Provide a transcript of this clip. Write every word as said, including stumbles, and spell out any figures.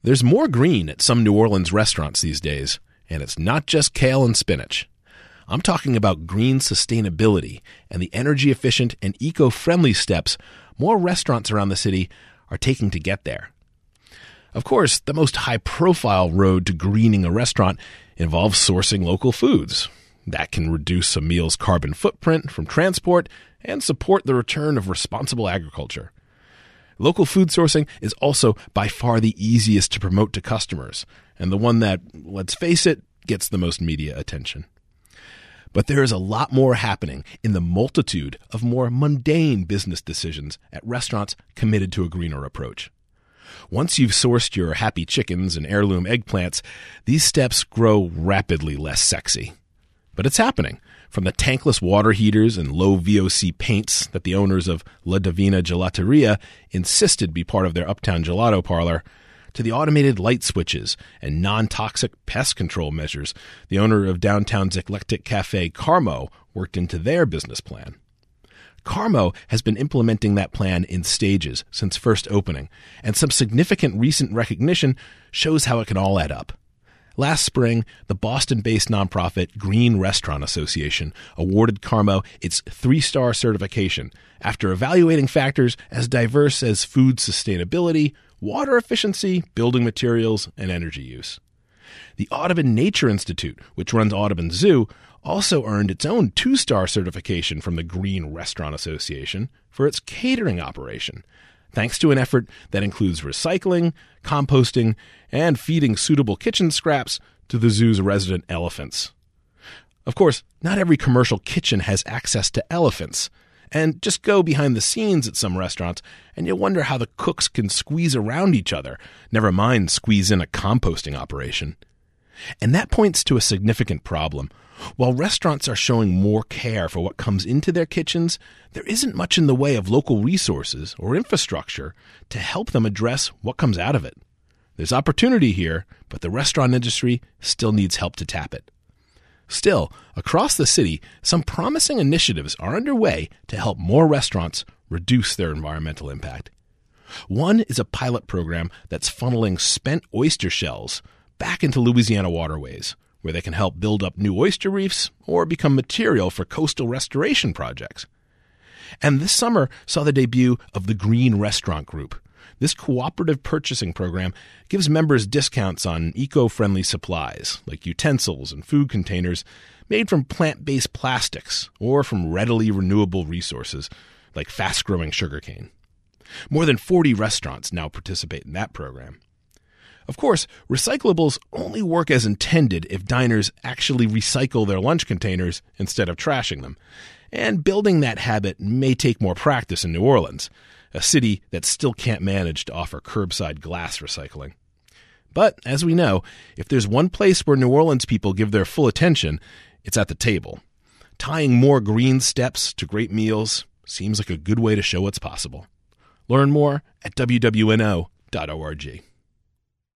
There's more green at some New Orleans restaurants these days, and it's not just kale and spinach. I'm talking about green sustainability and the energy-efficient and eco-friendly steps more restaurants around the city are taking to get there. Of course, the most high-profile road to greening a restaurant involves sourcing local foods. That can reduce a meal's carbon footprint from transport and support the return of responsible agriculture. Local food sourcing is also by far the easiest to promote to customers, and the one that, let's face it, gets the most media attention. But there is a lot more happening in the multitude of more mundane business decisions at restaurants committed to a greener approach. Once you've sourced your happy chickens and heirloom eggplants, these steps grow rapidly less sexy. But it's happening, from the tankless water heaters and low V O C paints that the owners of La Divina Gelateria insisted be part of their uptown gelato parlor, to the automated light switches and non-toxic pest control measures the owner of downtown's eclectic cafe Carmo worked into their business plan. Carmo has been implementing that plan in stages since first opening, and some significant recent recognition shows how it can all add up. Last spring, the Boston-based nonprofit Green Restaurant Association awarded Carmo its three-star certification after evaluating factors as diverse as food sustainability, water efficiency, building materials, and energy use. The Audubon Nature Institute, which runs Audubon Zoo, also earned its own two-star certification from the Green Restaurant Association for its catering operation, thanks to an effort that includes recycling, composting, and feeding suitable kitchen scraps to the zoo's resident elephants. Of course, not every commercial kitchen has access to elephants, and just go behind the scenes at some restaurants and you'll wonder how the cooks can squeeze around each other, never mind squeeze in a composting operation. And that points to a significant problem. While restaurants are showing more care for what comes into their kitchens, there isn't much in the way of local resources or infrastructure to help them address what comes out of it. There's opportunity here, but the restaurant industry still needs help to tap it. Still, across the city, some promising initiatives are underway to help more restaurants reduce their environmental impact. One is a pilot program that's funneling spent oyster shells back into Louisiana waterways, where they can help build up new oyster reefs or become material for coastal restoration projects. And this summer saw the debut of the Green Restaurant Group. This cooperative purchasing program gives members discounts on eco-friendly supplies, like utensils and food containers made from plant-based plastics or from readily renewable resources, like fast-growing sugarcane. More than forty restaurants now participate in that program. Of course, recyclables only work as intended if diners actually recycle their lunch containers instead of trashing them. And building that habit may take more practice in New Orleans, a city that still can't manage to offer curbside glass recycling. But, as we know, if there's one place where New Orleans people give their full attention, it's at the table. Tying more green steps to great meals seems like a good way to show what's possible. Learn more at W W N O dot org.